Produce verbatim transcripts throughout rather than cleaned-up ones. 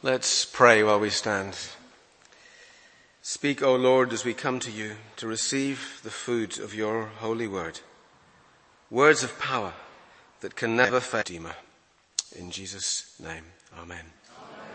Let's pray while we stand. Speak, O Lord, as we come to you to receive the food of your holy word. Words of power that can never fail. Redeemer. In Jesus' name, amen. Amen.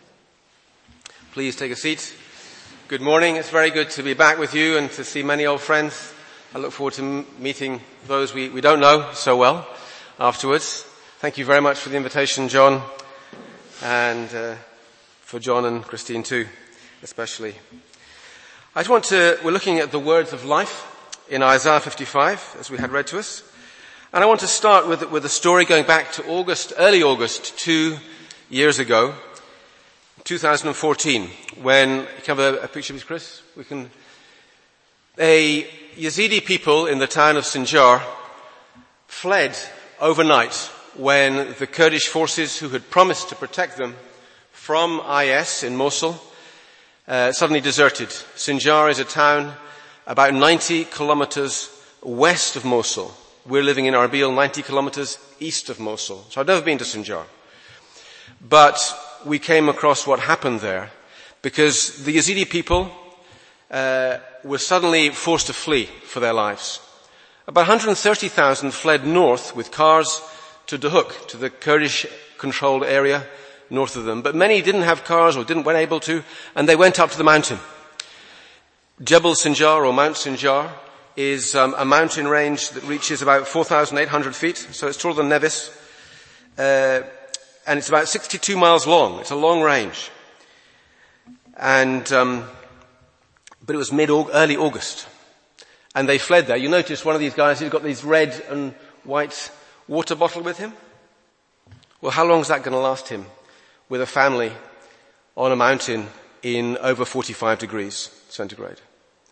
Please take a seat. Good morning. It's very good to be back with you and to see many old friends. I look forward to m- meeting those we, we don't know so well afterwards. Thank you very much for the invitation, John, and uh, for John and Christine too, especially. I just want to, we're looking at the words of life in Isaiah fifty-five, as we had read to us. And I want to start with, with a story going back to August, early August, two years ago, two thousand fourteen, when, you can have a, a picture of this, Chris? We can, a Yazidi people in the town of Sinjar fled overnight when the Kurdish forces who had promised to protect them from I S in Mosul uh, suddenly deserted. Sinjar is a town about ninety kilometers west of Mosul. We're living in Arbil, ninety kilometers east of Mosul. So I've never been to Sinjar. But we came across what happened there because the Yazidi people uh, were suddenly forced to flee for their lives. About one hundred thirty thousand fled north with cars to Duhok, to the Kurdish-controlled area north of them. But many didn't have cars or didn't weren't able to, and they went up to the mountain. Jebel Sinjar, or Mount Sinjar, is um, a mountain range that reaches about four thousand eight hundred feet, so it's taller than Nevis, uh, and it's about sixty-two miles long. It's a long range. And, um, but it was mid, early August, and they fled there. You notice one of these guys, he's got these red and white water bottle with him. Well, how long is that going to last him with a family on a mountain in over forty-five degrees centigrade?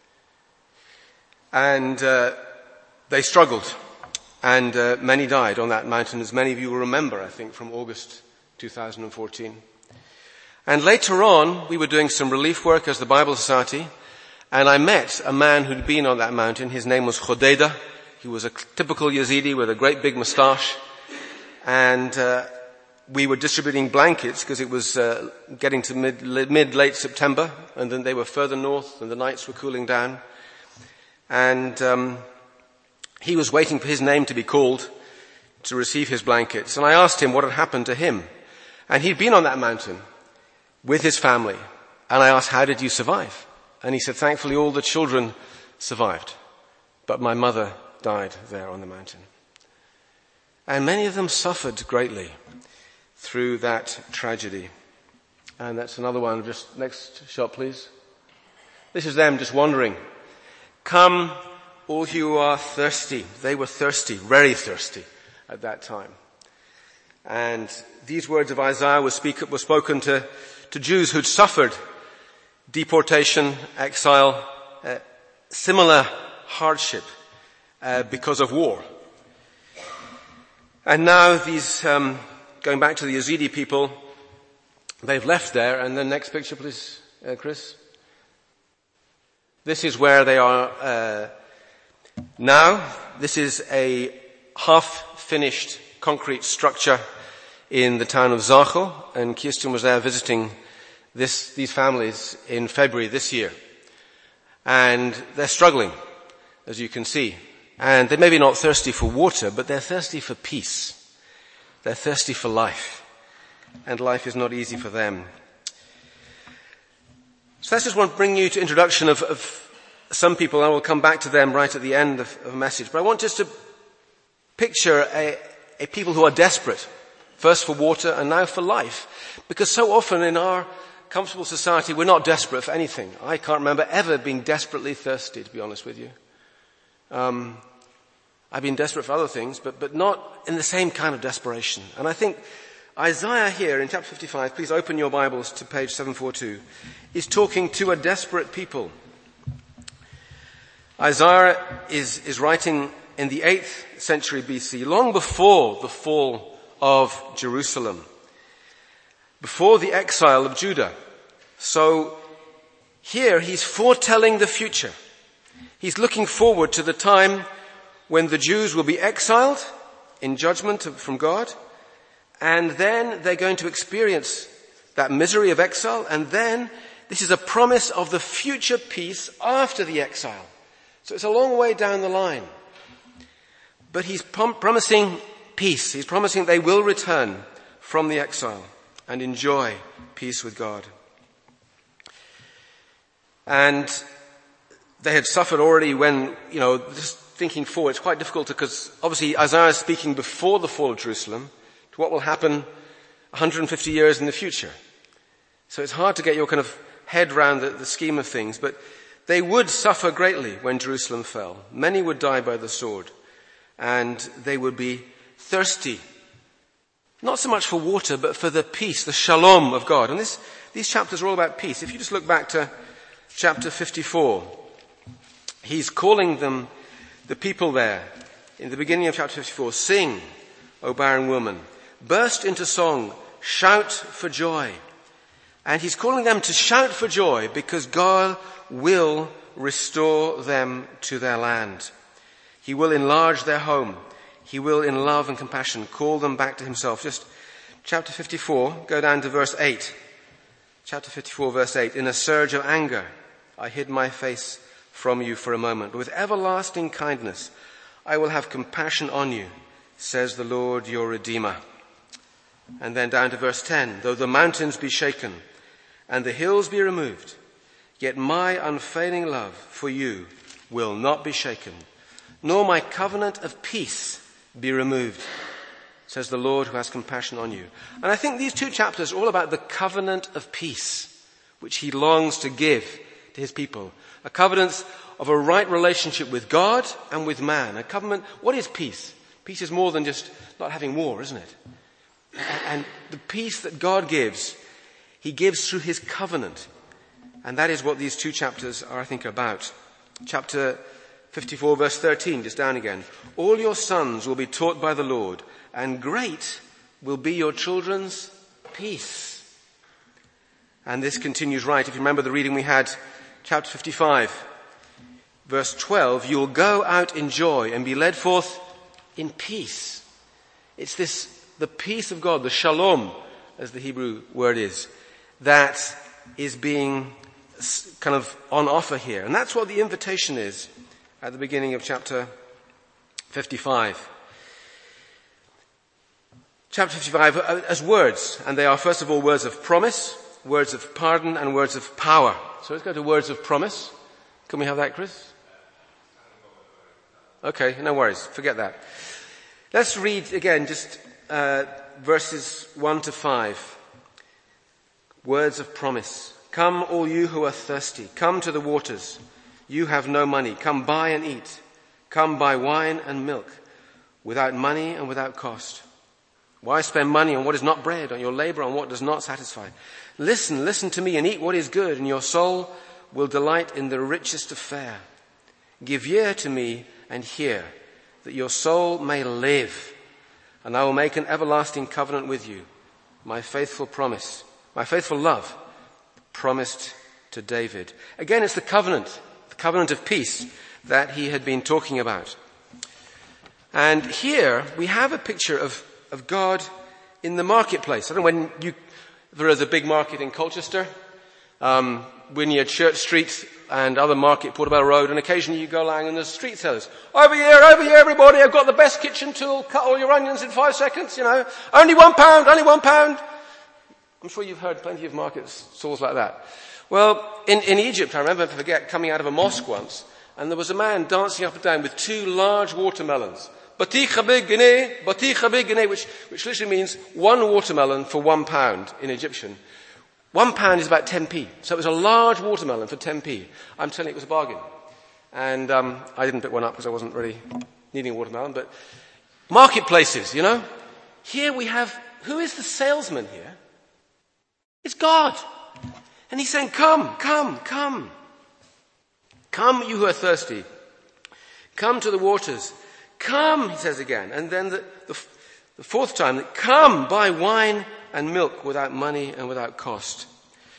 And uh, they struggled, and uh, many died on that mountain, as many of you will remember, I think, from August two thousand fourteen. And later on, we were doing some relief work as the Bible Society, and I met a man who'd been on that mountain. His name was Khodeda. He was a typical Yazidi with a great big moustache, and uh, we were distributing blankets because it was uh, getting to mid, mid, late September, and then they were further north, and the nights were cooling down. And um, he was waiting for his name to be called to receive his blankets. And I asked him what had happened to him. And he'd been on that mountain with his family. And I asked, how did you survive? And he said, thankfully all the children survived. But my mother died there on the mountain. And many of them suffered greatly through that tragedy. And that's another one. Just next shot, please. This is them just wandering. Come, all who are thirsty. They were thirsty, very thirsty at that time. And these words of Isaiah were, speak, were spoken to, to Jews who'd suffered deportation, exile, uh, similar hardship uh, because of war. And now these, um, going back to the Yazidi people, they've left there. And the next picture, please, uh, Chris. This is where they are uh, now. This is a half-finished concrete structure in the town of Zachel, and Kirsten was there visiting this, these families in February this year. And they're struggling, as you can see. And they're maybe not thirsty for water, but they're thirsty for peace. They're thirsty for life. And life is not easy for them. So that's just want to bring you to introduction of, of some people, and I will come back to them right at the end of, of a message. But I want just to picture a, a people who are desperate, first for water and now for life. Because so often in our comfortable society, we're not desperate for anything. I can't remember ever being desperately thirsty, to be honest with you. Um, I've been desperate for other things, but, but not in the same kind of desperation. And I think Isaiah here in chapter fifty-five, please open your Bibles to page seven forty-two, is talking to a desperate people. Isaiah is, is writing in the eighth century B C, long before the fall of Jerusalem, before the exile of Judah. So here he's foretelling the future. He's looking forward to the time when the Jews will be exiled in judgment from God, and then they're going to experience that misery of exile, and then this is a promise of the future peace after the exile. So it's a long way down the line. But he's prom- promising peace. He's promising they will return from the exile and enjoy peace with God. And they had suffered already when, you know, just thinking forward, it's quite difficult because obviously Isaiah is speaking before the fall of Jerusalem to what will happen one hundred fifty years in the future. So it's hard to get your kind of head round the, the scheme of things, but they would suffer greatly when Jerusalem fell. Many would die by the sword, and they would be thirsty, not so much for water, but for the peace, the shalom of God. And this, these chapters are all about peace. If you just look back to chapter fifty-four, he's calling them, the people there, in the beginning of chapter fifty-four, sing, O barren woman, burst into song, shout for joy. And he's calling them to shout for joy because God will restore them to their land. He will enlarge their home. He will, in love and compassion, call them back to himself. Just chapter fifty-four, go down to verse eight. Chapter fifty-four, verse eight. In a surge of anger, I hid my face from you for a moment. But with everlasting kindness, I will have compassion on you, says the Lord your Redeemer. And then down to verse ten. Though the mountains be shaken and the hills be removed, yet my unfailing love for you will not be shaken, nor my covenant of peace be removed, says the Lord who has compassion on you. And I think these two chapters are all about the covenant of peace, which he longs to give to his people. A covenant of a right relationship with God and with man. A covenant, what is peace? Peace is more than just not having war, isn't it? And the peace that God gives, he gives through his covenant. And that is what these two chapters are, I think, about. Chapter fifty-four, verse thirteen, just down again. All your sons will be taught by the Lord, and great will be your children's peace. And this continues right. If you remember the reading we had, chapter fifty-five, verse twelve, you will go out in joy and be led forth in peace. It's this, the peace of God, the shalom, as the Hebrew word is, that is being kind of on offer here. And that's what the invitation is at the beginning of chapter fifty-five. Chapter fifty-five as words, and they are first of all words of promise, words of pardon, and words of power. So let's go to words of promise. Can we have that, Chris? Okay, no worries. Forget that. Let's read again just uh, verses one to five. Words of promise. Come, all you who are thirsty. Come to the waters. You have no money. Come buy and eat. Come buy wine and milk without money and without cost. Why spend money on what is not bread, on your labor on what does not satisfy? Listen, listen to me and eat what is good, and your soul will delight in the richest of fare. Give ear to me and hear, that your soul may live, and I will make an everlasting covenant with you, my faithful promise, my faithful love, promised to David. Again, it's the covenant, the covenant of peace that he had been talking about. And here we have a picture of, of God in the marketplace. I don't know when you, there is a big market in Colchester, um, when you're at Church Street and other market, Portobello Road, and occasionally you go along and there's street sellers. Over here, over here, everybody, I've got the best kitchen tool, cut all your onions in five seconds, you know. Only one pound, only one pound. I'm sure you've heard plenty of market stalls like that. Well, in, in Egypt, I remember, I forget, coming out of a mosque once, and there was a man dancing up and down with two large watermelons. Batikha bigine, batikha bigine, which, which literally means one watermelon for one pound in Egyptian. One pound is about ten p. So it was a large watermelon for ten p. I'm telling you, it was a bargain. And um, I didn't pick one up because I wasn't really needing a watermelon. But marketplaces, you know. Here we have, who is the salesman here? It's God. And he's saying, come, come, come. Come, you who are thirsty. Come to the waters. Come, he says again. And then the, the, the fourth time, come, buy wine and milk without money and without cost.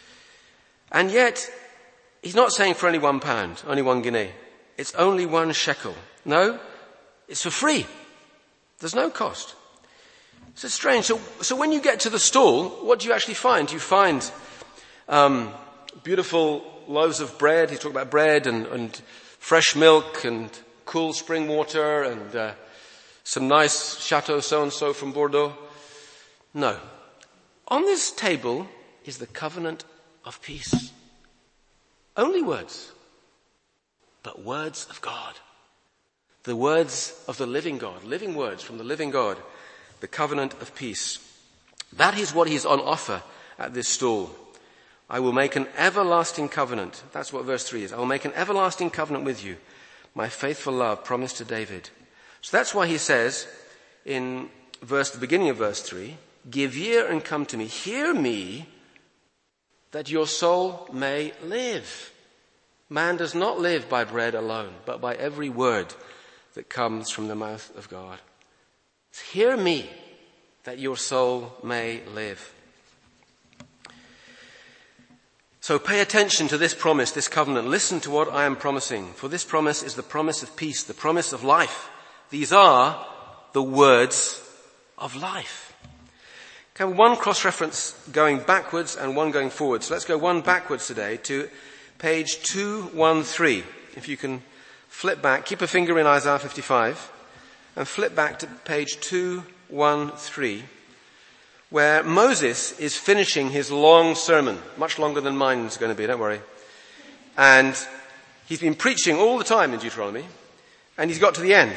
And yet, he's not saying for only one pound, only one guinea. It's only one shekel. No, it's for free. There's no cost. So it's strange. So, so when you get to the stall, what do you actually find? You find um, beautiful loaves of bread. He talked about bread and, and fresh milk and cool spring water and uh, some nice Chateau so-and-so from Bordeaux. No. On this table is the covenant of peace. Only words, but words of God. The words of the living God, living words from the living God. The covenant of peace. That is what is on offer at this stall. I will make an everlasting covenant. That's what verse three is. I will make an everlasting covenant with you. My faithful love promised to David. So that's why he says in verse, the beginning of verse three, give ear and come to me. Hear me that your soul may live. Man does not live by bread alone, but by every word that comes from the mouth of God. Hear me, that your soul may live. So pay attention to this promise, this covenant. Listen to what I am promising. For this promise is the promise of peace, the promise of life. These are the words of life. Okay, one cross-reference going backwards and one going forwards. So let's go one backwards today to page two thirteen. If you can flip back, keep a finger in Isaiah fifty-five. And flip back to page two thirteen, where Moses is finishing his long sermon, much longer than mine's going to be, don't worry. And he's been preaching all the time in Deuteronomy, and he's got to the end.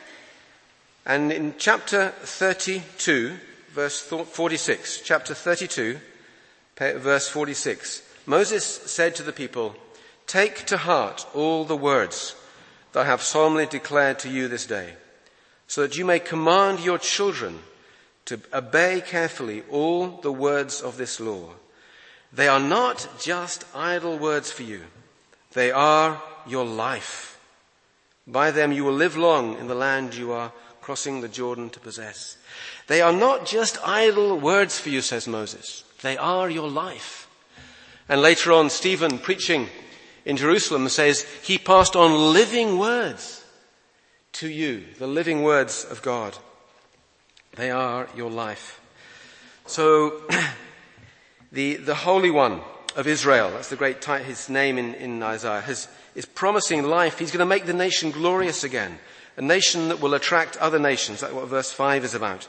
And in chapter thirty-two, verse forty-six, chapter thirty-two, verse forty-six, Moses said to the people, take to heart all the words that I have solemnly declared to you this day, so that you may command your children to obey carefully all the words of this law. They are not just idle words for you. They are your life. By them you will live long in the land you are crossing the Jordan to possess. They are not just idle words for you, says Moses. They are your life. And later on, Stephen, preaching in Jerusalem, says he passed on living words to you, the living words of God. They are your life. So, the, the Holy One of Israel, that's the great, his name in, in Isaiah, has, is promising life. He's going to make the nation glorious again. A nation that will attract other nations. That's what verse five is about.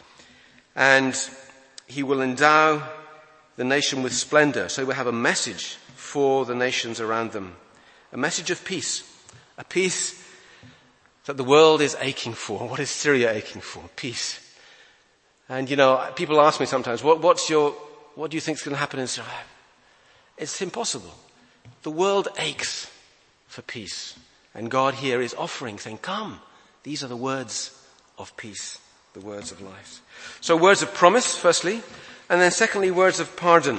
And he will endow the nation with splendor. So we'll have a message for the nations around them. A message of peace. A peace that the world is aching for. What is Syria aching for? Peace. And you know, people ask me sometimes, what, what's your, what do you think is going to happen in Syria? It's impossible. The world aches for peace. And God here is offering, saying, come. These are the words of peace, the words of life. So words of promise, firstly, and then secondly, words of pardon.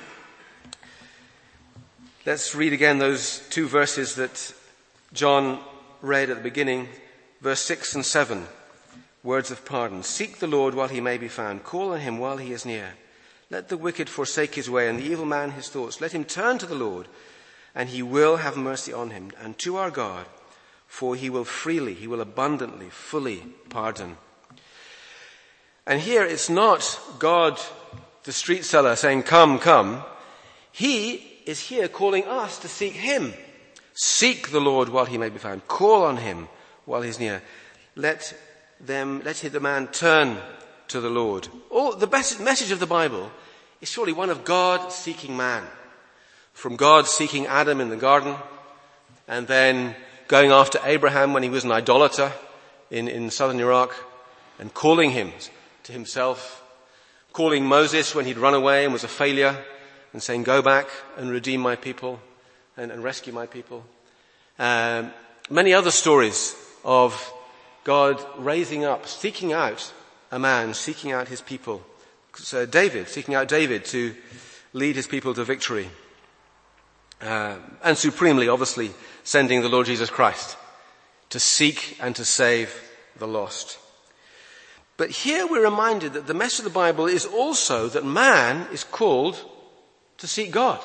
Let's read again those two verses that John read at the beginning, verse six and seven. Words of pardon. Seek the Lord while he may be found. Call on him while he is near. Let the wicked forsake his way and the evil man his thoughts. Let him turn to the Lord, and he will have mercy on him, and to our God, for he will freely, he will abundantly, fully pardon. And here it's not God, the street seller, saying, come, come. He is here calling us to seek him. Seek the Lord while he may be found. Call on him while he's near. Let them, let the man turn to the Lord. All, the best message of the Bible is surely one of God seeking man. From God seeking Adam in the garden, and then going after Abraham when he was an idolater in, in southern Iraq, and calling him to himself. Calling Moses when he'd run away and was a failure, and saying, go back and redeem my people and, and rescue my people. Um, many other stories of God raising up, seeking out a man, seeking out his people. So David, seeking out David to lead his people to victory. Uh, and supremely, obviously, sending the Lord Jesus Christ to seek and to save the lost. But here we're reminded that the message of the Bible is also that man is called to seek God.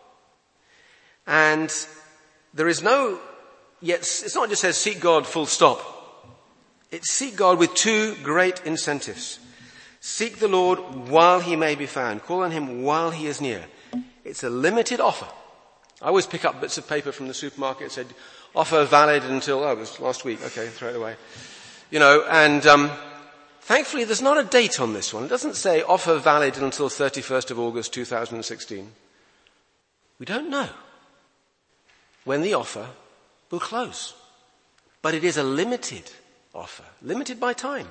And there is no, yet it's not just says seek God full stop. It's seek God with two great incentives. Seek the Lord while he may be found. Call on him while he is near. It's a limited offer. I always pick up bits of paper from the supermarket that said, offer valid until, oh, it was last week. Okay, throw it away. You know, and um, thankfully there's not a date on this one. It doesn't say offer valid until thirty-first of August two thousand sixteen. We don't know when the offer will close. But it is a limited offer, limited by time.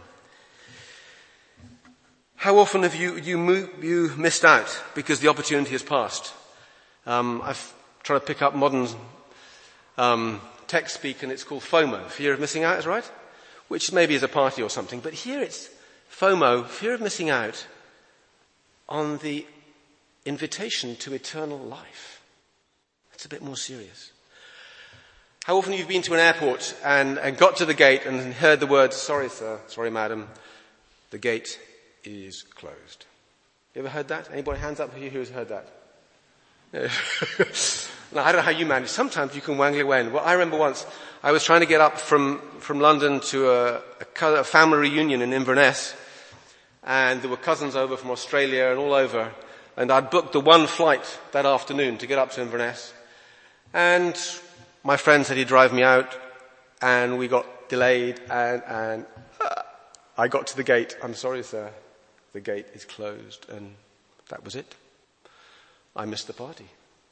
How often have you, you, moved, you missed out because the opportunity has passed? Um, I've tried to pick up modern um, tech speak, and it's called FOMO, fear of missing out, is right? Which maybe is a party or something. But here it's FOMO, fear of missing out, on the invitation to eternal life. That's a bit more serious. How often have you been to an airport and, and got to the gate and heard the words, sorry sir, sorry madam, the gate is closed. You ever heard that? Anybody hands up here who's heard that? No, I don't know how you manage. Sometimes you can wangle away. Well, I remember once I was trying to get up from, from London to a, a, a family reunion in Inverness, and there were cousins over from Australia and all over, and I'd booked the one flight that afternoon to get up to Inverness, and my friend said he'd drive me out, and we got delayed, and, and uh, I got to the gate. I'm sorry, sir. The gate is closed, and that was it. I missed the party.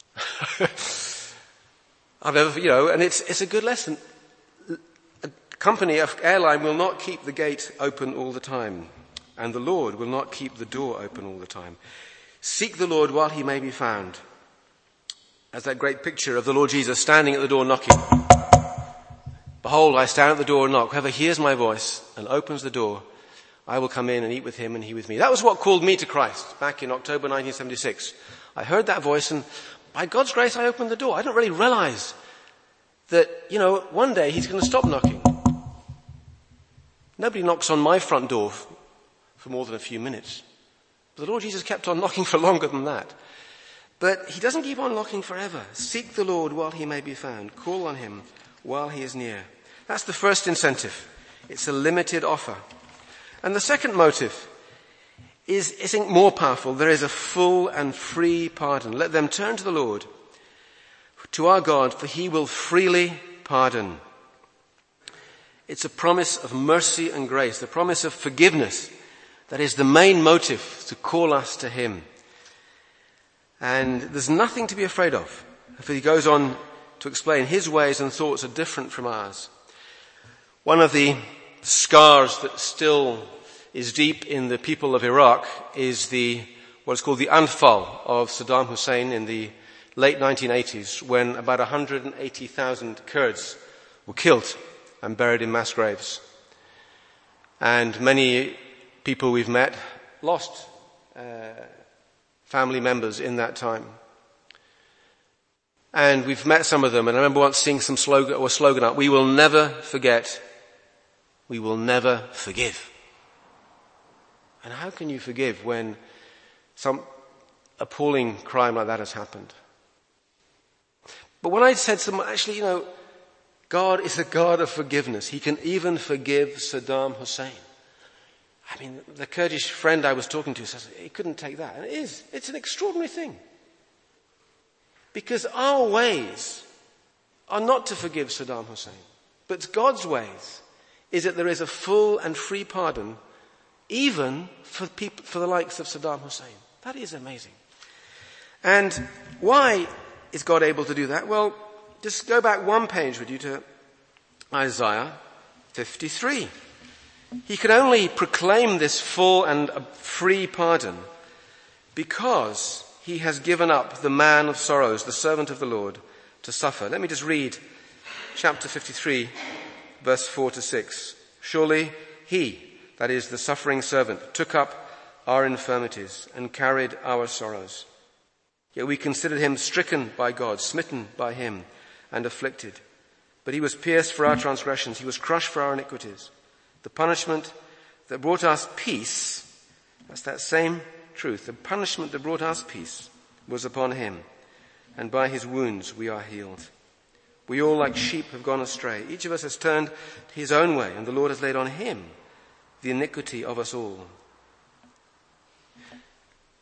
I've ever, you know, and it's, it's a good lesson. A company, an airline will not keep the gate open all the time, and the Lord will not keep the door open all the time. Seek the Lord while he may be found. As that great picture of the Lord Jesus standing at the door knocking. Behold, I stand at the door and knock. Whoever hears my voice and opens the door, I will come in and eat with him and he with me. That was what called me to Christ back in October nineteen seventy-six. I heard that voice, and by God's grace I opened the door. I didn't really realize that, you know, one day he's going to stop knocking. Nobody knocks on my front door for more than a few minutes. But the Lord Jesus kept on knocking for longer than that. But he doesn't keep on knocking forever. Seek the Lord while he may be found. Call on him while he is near. That's the first incentive. It's a limited offer. And the second motive is, I think, more powerful. There is a full and free pardon. Let them turn to the Lord, to our God, for he will freely pardon. It's a promise of mercy and grace, the promise of forgiveness. That is the main motive to call us to him. And there's nothing to be afraid of. If he goes on to explain, his ways and thoughts are different from ours. One of the scars that still is deep in the people of Iraq is the, what's called the Anfal of Saddam Hussein in the late nineteen eighties, when about one hundred eighty thousand Kurds were killed and buried in mass graves. And many people we've met lost uh, family members in that time. And we've met some of them, and I remember once seeing some slogan, or slogan up, we will never forget, we will never forgive. And how can you forgive when some appalling crime like that has happened? But when I said to them, actually, you know, God is a God of forgiveness. He can even forgive Saddam Hussein. I mean, the Kurdish friend I was talking to says he couldn't take that. And it is. It's an extraordinary thing. Because our ways are not to forgive Saddam Hussein. But God's ways is that there is a full and free pardon even for people, for the likes of Saddam Hussein. That is amazing. And why is God able to do that? Well, just go back one page with you to Isaiah fifty-three. He could only proclaim this full and free pardon because he has given up the man of sorrows, the servant of the Lord, to suffer. Let me just read chapter fifty-three, verse four to six. Surely he, that is the suffering servant, took up our infirmities and carried our sorrows. Yet we considered him stricken by God, smitten by him, and afflicted. But he was pierced for our transgressions, he was crushed for our iniquities. The punishment that brought us peace, that's that same truth, the punishment that brought us peace was upon him, and by his wounds we are healed. We all like sheep have gone astray. Each of us has turned his own way, and the Lord has laid on him the iniquity of us all.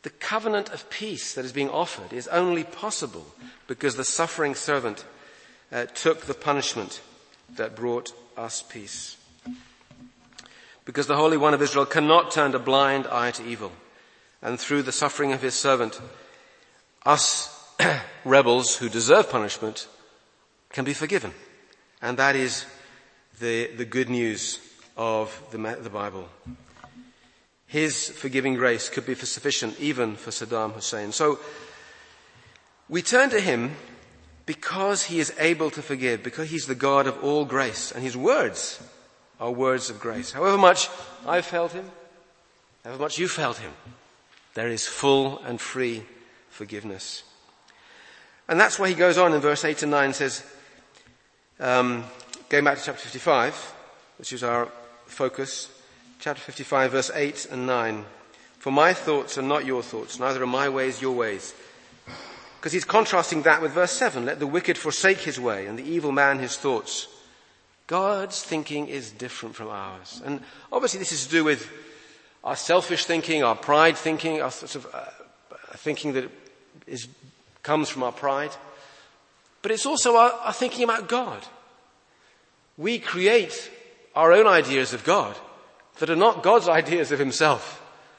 The covenant of peace that is being offered is only possible because the suffering servant uh, took the punishment that brought us peace. Because the Holy One of Israel cannot turn a blind eye to evil. And through the suffering of his servant, us rebels who deserve punishment can be forgiven. And that is the, the good news of the, the Bible. His forgiving grace could be sufficient even for Saddam Hussein. So we turn to him because he is able to forgive, because he's the God of all grace, and his words are words of grace. However much I've failed him, however much you failed him, there is full and free forgiveness. And that's why he goes on in verse eight and nine, says, um, going back to chapter fifty-five, which is our focus, chapter fifty-five, verse eight and nine. For my thoughts are not your thoughts, neither are my ways your ways. Because he's contrasting that with verse seven. Let the wicked forsake his way and the evil man his thoughts. God's thinking is different from ours. And obviously this is to do with our selfish thinking, our pride thinking, our sort of uh, thinking that is, comes from our pride. But it's also our, our thinking about God. We create our own ideas of God that are not God's ideas of himself.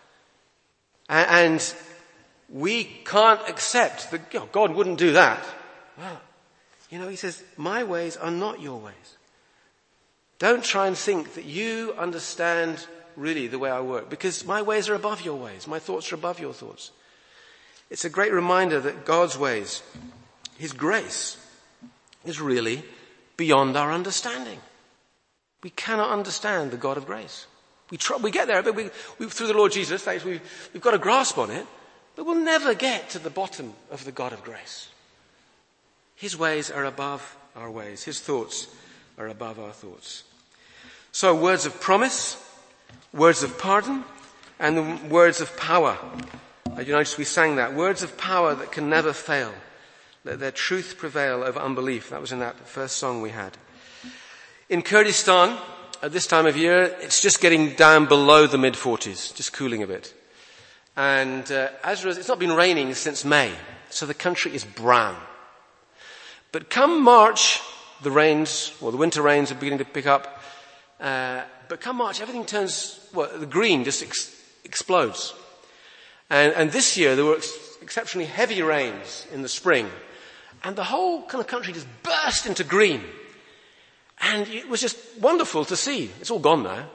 And we can't accept that, you know, God wouldn't do that. Well, you know, he says, my ways are not your ways. Don't try and think that you understand really the way I work, because my ways are above your ways. My thoughts are above your thoughts. It's a great reminder that God's ways, his grace, is really beyond our understanding. We cannot understand the God of grace. We try, we get there, but we, we, through the Lord Jesus, thanks, we've, we've got a grasp on it, but we'll never get to the bottom of the God of grace. His ways are above our ways. His thoughts are above our thoughts. So words of promise, words of pardon, and the words of power. You notice we sang that. Words of power that can never fail. Let their truth prevail over unbelief. That was in that first song we had. In Kurdistan, at this time of year, it's just getting down below the mid forties, just cooling a bit. And uh, as it's not been raining since May, so the country is brown. But come March, the rains, well, the winter rains are beginning to pick up. Uh, but come March, everything turns, well, the green just ex- explodes. And, and this year there were ex- exceptionally heavy rains in the spring. And the whole kind of country just burst into green. And it was just wonderful to see. It's all gone now.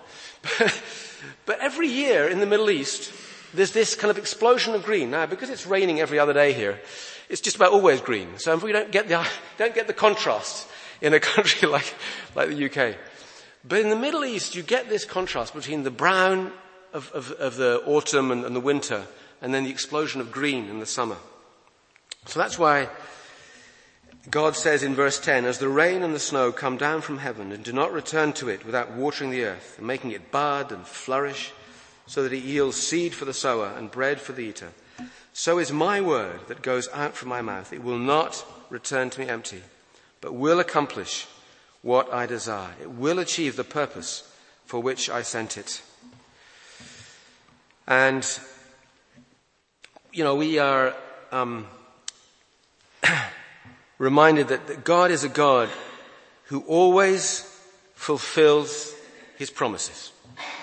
But every year in the Middle East, there's this kind of explosion of green. Now, because it's raining every other day here, it's just about always green. So if we don't get the, don't get the contrast in a country like, like the U K. But in the Middle East, you get this contrast between the brown of, of, of the autumn and, and the winter, and then the explosion of green in the summer. So that's why God says in verse ten, as the rain and the snow come down from heaven and do not return to it without watering the earth and making it bud and flourish, so that it yields seed for the sower and bread for the eater, so is my word that goes out from my mouth. It will not return to me empty, but will accomplish what I desire. It will achieve the purpose for which I sent it. And, you know, we are um, reminded that God is a God who always fulfills his promises.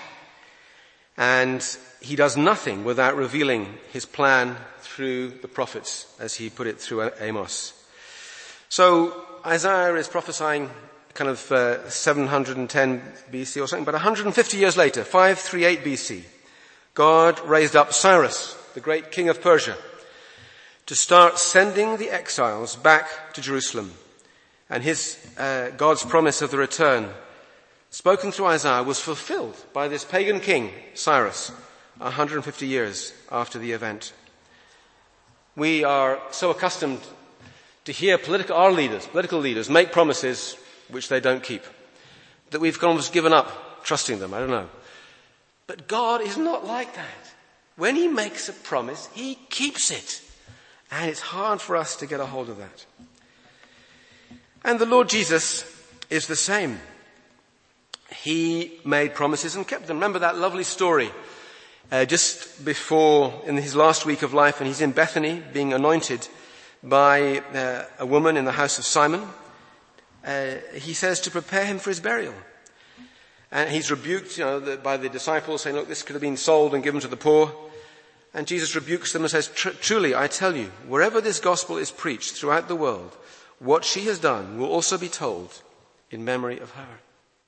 And he does nothing without revealing his plan through the prophets, as he put it through Amos. So Isaiah is prophesying kind of uh, seven hundred ten B C or something, but one hundred fifty years later, five thirty-eight B C, God raised up Cyrus, the great king of Persia, to start sending the exiles back to Jerusalem. And his, uh, God's promise of the return, spoken through Isaiah, was fulfilled by this pagan king, Cyrus, one hundred fifty years after the event. We are so accustomed to hear political, our leaders, political leaders, make promises which they don't keep, that we've almost given up trusting them. I don't know. But God is not like that. When he makes a promise, he keeps it. And it's hard for us to get a hold of that. And the Lord Jesus is the same. He made promises and kept them. Remember that lovely story Uh, just before, in his last week of life, and he's in Bethany being anointed by uh, a woman in the house of Simon, uh, he says to prepare him for his burial. And he's rebuked, you know, the, by the disciples, saying, look, this could have been sold and given to the poor. And Jesus rebukes them and says, truly, I tell you, wherever this gospel is preached throughout the world, what she has done will also be told in memory of her.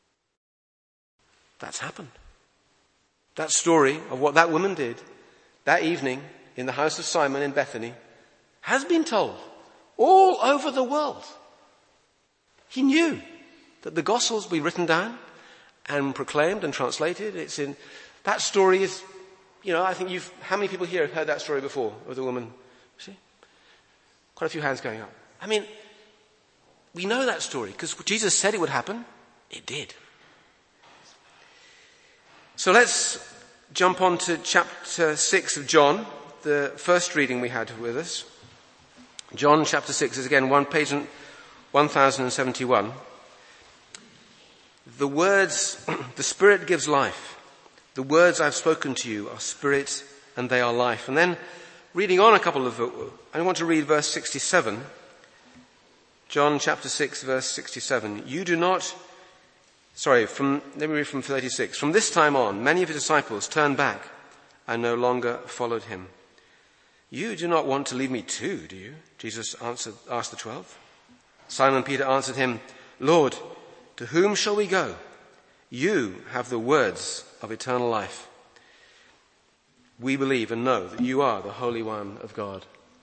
That's happened. That story of what that woman did that evening in the house of Simon in Bethany has been told all over the world. He knew that the Gospels will be written down and proclaimed and translated. It's in, that story is, you know, I think you've, how many people here have heard that story before of the woman? See? Quite a few hands going up. I mean, we know that story because Jesus said it would happen. It did. So let's jump on to chapter six of John, the first reading we had with us. John chapter six is again one page one thousand seventy-one. The words, the Spirit gives life. The words I've spoken to you are spirit and they are life. And then reading on a couple of, I want to read verse sixty-seven. John chapter six verse sixty-seven. You do not Sorry, from, let me read from thirty-six. From this time on, many of his disciples turned back and no longer followed him. You do not want to leave me too, do you? Jesus answered, asked the twelve. Simon Peter answered him, Lord, to whom shall we go? You have the words of eternal life. We believe and know that you are the Holy One of God.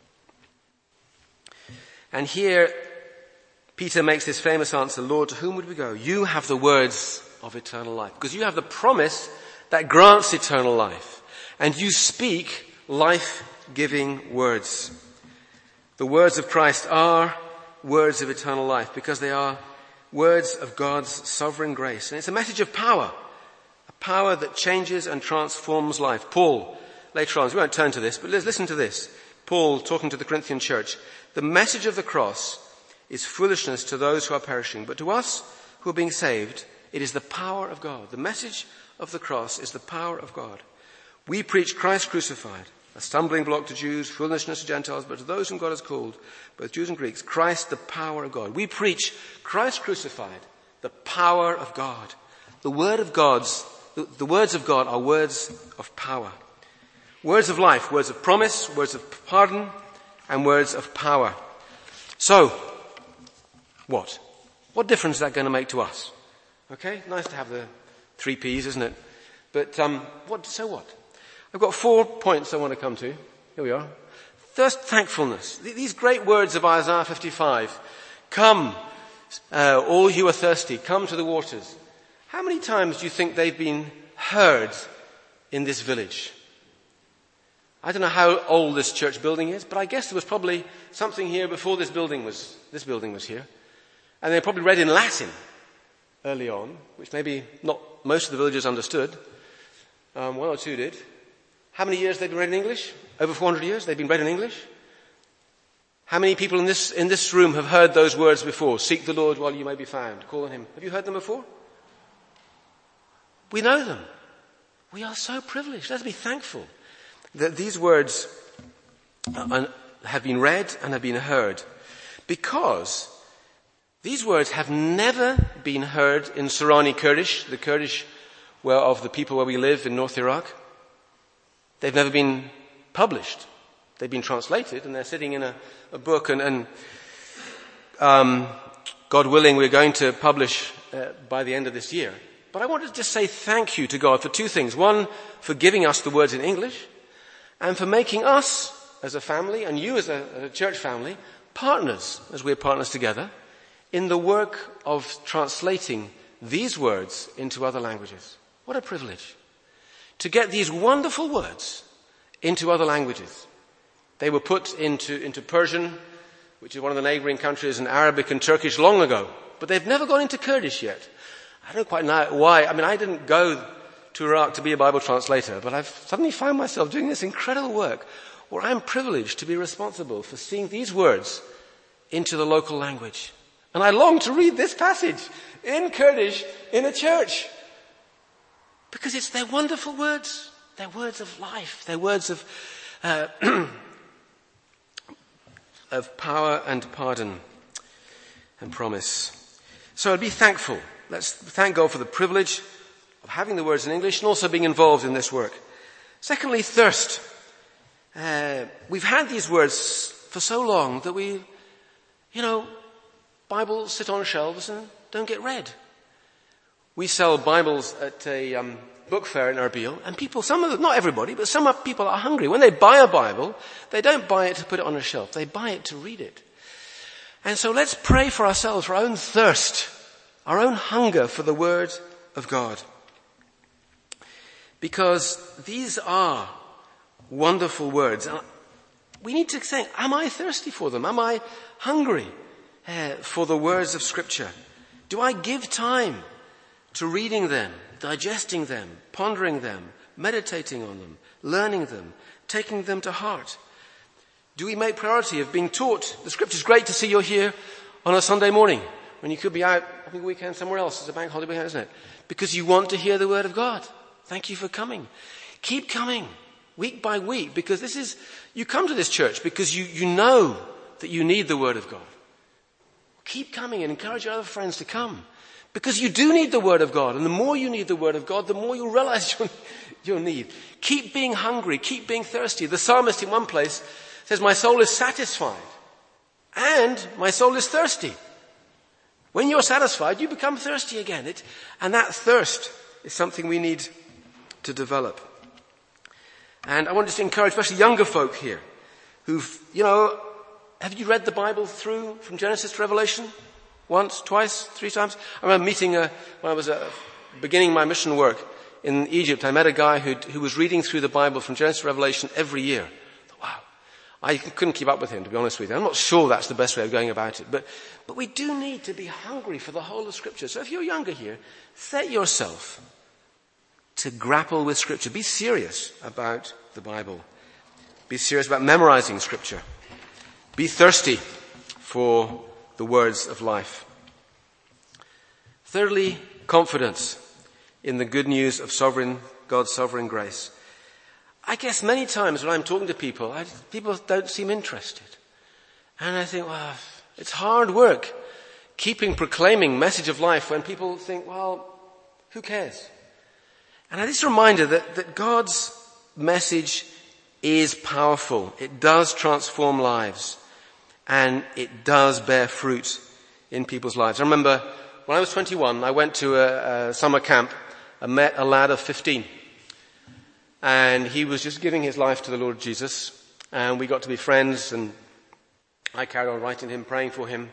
And here, Peter makes this famous answer, Lord, to whom would we go? You have the words of eternal life. Because you have the promise that grants eternal life. And you speak life-giving words. The words of Christ are words of eternal life because they are words of God's sovereign grace. And it's a message of power. A power that changes and transforms life. Paul, later on, we won't turn to this, but let's listen to this. Paul talking to the Corinthian church. The message of the cross is foolishness to those who are perishing, but to us who are being saved, it is the power of God. The message of the cross is the power of God. We preach Christ crucified, a stumbling block to Jews, foolishness to Gentiles, but to those whom God has called, both Jews and Greeks, Christ, the power of God. We preach Christ crucified, the power of God. The word of God's, the, the words of God are words of power. Words of life, words of promise, words of pardon, and words of power. So, what? What difference is that going to make to us? Okay, nice to have the three P's, isn't it? But um, what? So what? I've got four points I want to come to. Here we are. First, thankfulness. These great words of Isaiah fifty-five. Come, uh, all you are thirsty, come to the waters. How many times do you think they've been heard in this village? I don't know how old this church building is, but I guess there was probably something here before this building was, this building was here. And they probably read in Latin early on, which maybe not most of the villagers understood. Um, one or two did. How many years they've been read in English? Over four hundred years they've been read in English. How many people in this, in this room have heard those words before? Seek the Lord while you may be found. Call on him. Have you heard them before? We know them. We are so privileged. Let's be thankful that these words have been read and have been heard, because these words have never been heard in Sorani Kurdish, the Kurdish where, of the people where we live in North Iraq. They've never been published. They've been translated and they're sitting in a, a book and, and um, God willing, we're going to publish uh, by the end of this year. But I want to just say thank you to God for two things. One, for giving us the words in English, and for making us as a family and you as a, as a church family partners, as we're partners together, in the work of translating these words into other languages. What a privilege. To get these wonderful words into other languages. They were put into, into Persian, which is one of the neighboring countries, and Arabic and Turkish long ago. But they've never gone into Kurdish yet. I don't quite know why. I mean, I didn't go to Iraq to be a Bible translator, but I've suddenly found myself doing this incredible work where I'm privileged to be responsible for seeing these words into the local language. And I long to read this passage in Kurdish in a church. Because it's their wonderful words. They're words of life. They're words of, uh, of power and pardon and promise. So be thankful. Let's thank God for the privilege of having the words in English and also being involved in this work. Secondly, thirst. Uh, we've had these words for so long that we, you know, Bibles sit on shelves and don't get read. We sell Bibles at a um, book fair in Erbil, and people, some of them, not everybody, but some of people are hungry. When they buy a Bible, they don't buy it to put it on a shelf. They buy it to read it. And so let's pray for ourselves, for our own thirst, our own hunger for the Word of God. Because these are wonderful words. And we need to think, am I thirsty for them? Am I hungry uh, for the words of Scripture? Do I give time to reading them, digesting them, pondering them, meditating on them, learning them, taking them to heart? Do we make priority of being taught the Scriptures? Great to see you're here on a Sunday morning when you could be out having a weekend somewhere else. It's a bank holiday weekend, isn't it? Because you want to hear the Word of God. Thank you for coming. Keep coming week by week, because this is, you come to this church because you, you know that you need the Word of God. Keep coming and encourage your other friends to come, because you do need the Word of God. And the more you need the Word of God, the more you'll realize your, your need. Keep being hungry. Keep being thirsty. The psalmist in one place says, my soul is satisfied and my soul is thirsty. When you're satisfied, you become thirsty again. It, and that thirst is something we need to develop. And I want to encourage especially younger folk here who've, you know, have you read the Bible through from Genesis to Revelation? Once, twice, three times? I remember meeting, a, when I was uh, beginning my mission work in Egypt, I met a guy who who was reading through the Bible from Genesis to Revelation every year. I thought, wow. I couldn't keep up with him, to be honest with you. I'm not sure that's the best way of going about it. But, but we do need to be hungry for the whole of Scripture. So if you're younger here, set yourself to grapple with Scripture. Be serious about the Bible. Be serious about memorizing Scripture. Be thirsty for the words of life. Thirdly, confidence in the good news of sovereign, God's sovereign grace. I guess many times when I'm talking to people, I, people don't seem interested. And I think, well, it's hard work keeping proclaiming message of life when people think, well, who cares? And I just a reminder that, that God's message is powerful. It does transform lives. And it does bear fruit in people's lives. I remember when I was twenty-one, I went to a, a summer camp. I met a lad of fifteen. And he was just giving his life to the Lord Jesus. And we got to be friends, and I carried on writing to him, praying for him.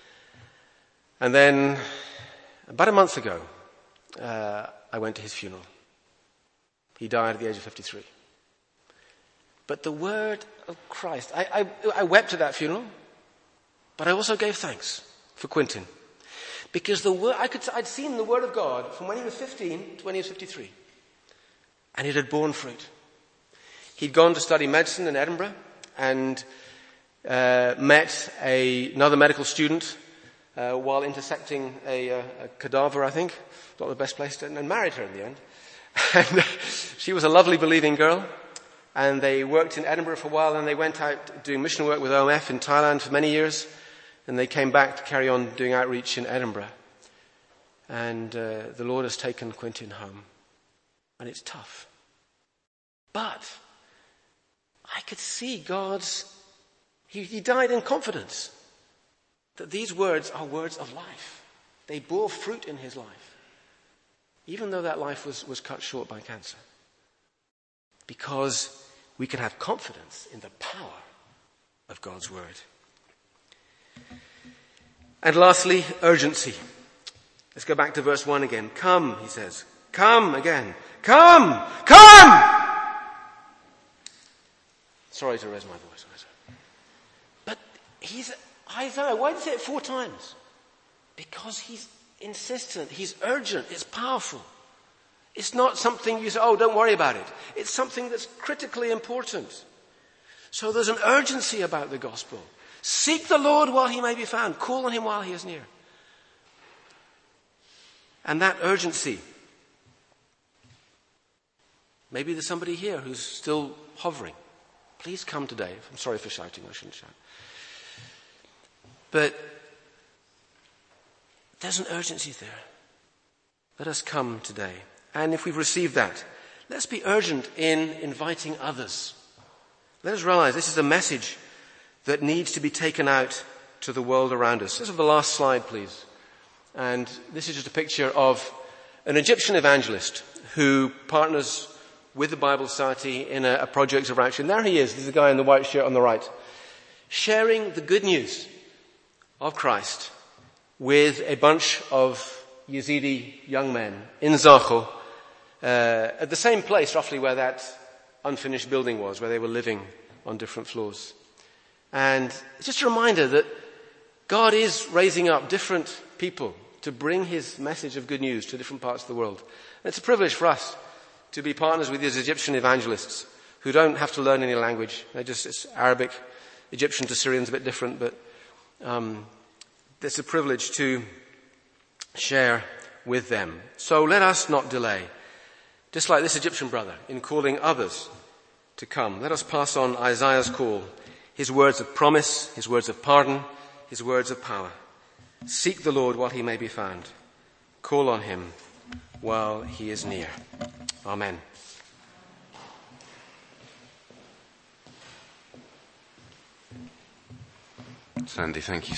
And then, about a month ago, uh, I went to his funeral. He died at the age of fifty-three. But the word of Christ, I, I, I wept at that funeral, but I also gave thanks for Quentin. Because the word, I could, I'd seen the word of God from when he was fifteen to when he was fifty-three. And it had borne fruit. He'd gone to study medicine in Edinburgh and uh, met a, another medical student uh, while intersecting a, a, a cadaver, I think. Not the best place to, and married her in the end. And she was a lovely believing girl. And they worked in Edinburgh for a while, and they went out doing mission work with O M F in Thailand for many years. And they came back to carry on doing outreach in Edinburgh. And uh, the Lord has taken Quentin home. And it's tough. But I could see God's, he, he died in confidence that these words are words of life. They bore fruit in his life. Even though that life was, was cut short by cancer. Because we can have confidence in the power of God's word. And lastly, urgency. Let's go back to verse one again. Come, he says. Come again. Come! Come! Sorry to raise my voice. But he's, Isaiah, why did he say it four times? Because he's insistent. He's urgent. It's powerful. It's not something you say, oh, don't worry about it. It's something that's critically important. So there's an urgency about the gospel. Seek the Lord while he may be found. Call on him while he is near. And that urgency Maybe there's somebody here who's still hovering. Please come today. I'm sorry for shouting. I shouldn't shout. But there's an urgency there. Let us come today. And if we've received that, let's be urgent in inviting others. Let us realize this is a message that needs to be taken out to the world around us. Let's have the last slide, please. And this is just a picture of an Egyptian evangelist who partners with the Bible Society in a, a project of action. There he is. There's the guy in the white shirt on the right, sharing the good news of Christ with a bunch of Yazidi young men in Zacho, uh, at the same place roughly where that unfinished building was, where they were living on different floors. And it's just a reminder that God is raising up different people to bring his message of good news to different parts of the world. And it's a privilege for us to be partners with these Egyptian evangelists who don't have to learn any language. They're just, it's Arabic, Egyptian to Syrian's a bit different, but um, it's a privilege to share with them. So let us not delay, just like this Egyptian brother, in calling others to come. Let us pass on Isaiah's call, his words of promise, his words of pardon, his words of power. Seek the Lord while he may be found. Call on him while he is near. Amen. Sandy, thank you.